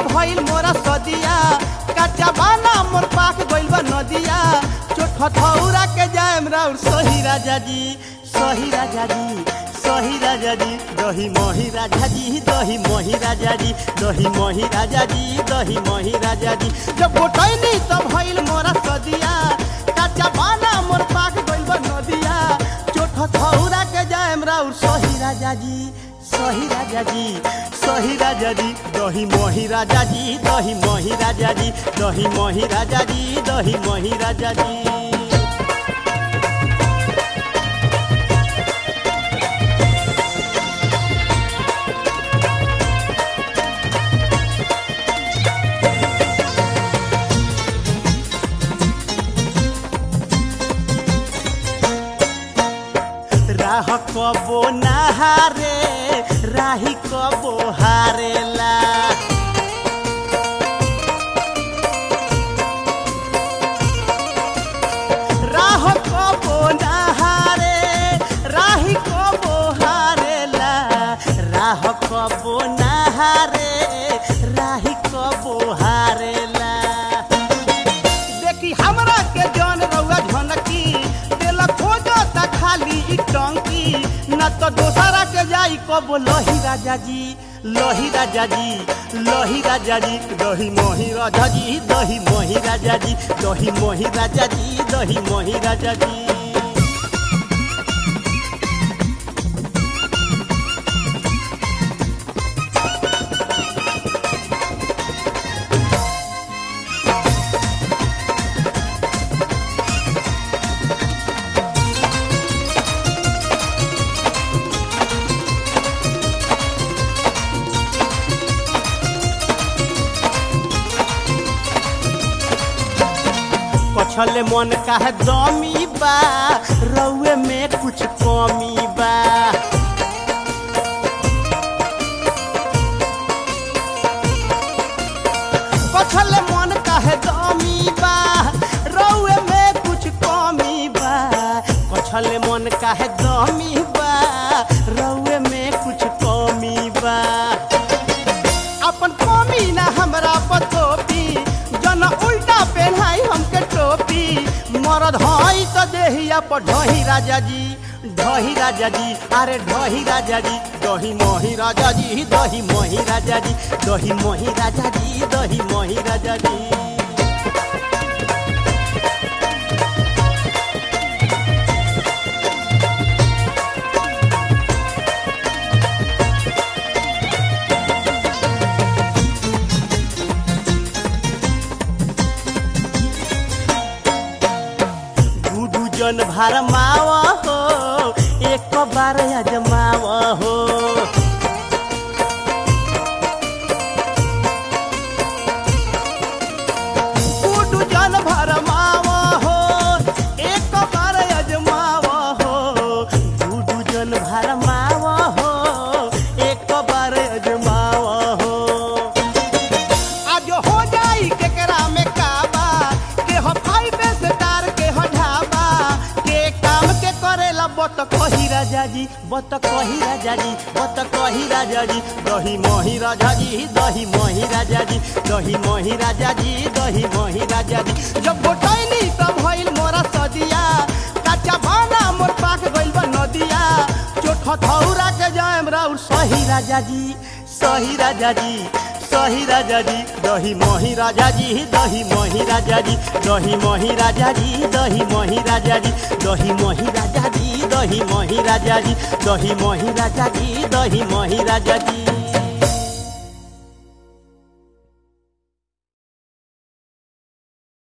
भइल मोरा सदिया कच्चा बाना मोर पाक गइल बा नदिया चोट हथौरा के जाएम राउर सही राजा जी सही राजा जी सही राजा जी दही मोही राजा जी दही मोही राजा जी दही मोही राजा जी दही मोही राजा जी जब गोटैनी तब भइल मोरा सदिया कच्चा बाना मोर पाक गइल बा नदिया चोट हथौरा के जाएम राउर सही राजा जी सही राजा जी सही राजा जी दही मोही राजा जी दही मोही राजा जी दही मोही राजा जी दही मोही राजा जी राह कबो नहारे राही कबो हारेला राह कबो नहारे राही कबो हारेला राह कबो नहारे राही कबो हारेला देखी हमरा के जन रउआ झनकी दिल खोजता खाली टंकी न तो दोसरा के जाई कबो लोही राजा जी लोही राजा जी लोही राजा जी दही मोही राजा जी दही मोही राजा जी दही मोही राजा जी दही मोही राजा जी कछले मन का है दमी बा रउए में कुछ कमी बा कछले मन का है दमी बा रउए में कुछ कमी बा कछले मन का है दमी बा रउए में कुछ कमी बा अपन कमी ना हमरा पतोपी जन उल्टा पहनाई हमके टोपी मरद हई तो देहिया पर ढही राजा जी अरे ढही राजा जी दही मोही राजा जी दही मोही राजा जी दही मोही राजा जी दही मोही राजा जी जन भरमावा हो एक बार अजमावा हो गुडू जन भरमावा हो एक बार अजमावा हो गुडू जन भरमावा हो एक बार अजमावा हो आज हो जाई केकरा में काबा के हो फाइव स्टार के हो ढाबा बत कही राजा जी बत कही राजा जी बत कही राजा जी दही मोही राजा जी दही मोही राजा जी दही मोही राजा जी दही मोही राजा जी जब गोटैनी तब भइल मोरा सदिया कच्चा बाना मोर पाक गइल बा नदिया चोट हथौरा के जाएम राउर सही राजा जी सही राजा जी दही राजा जी दही मोही राजा जी दही मोही राजा जी दही मोही राजा जी दही मोही राजा जी दही मोही राजा जी दही मोही राजा जी दही मोही राजा जी दही मोही राजा जी।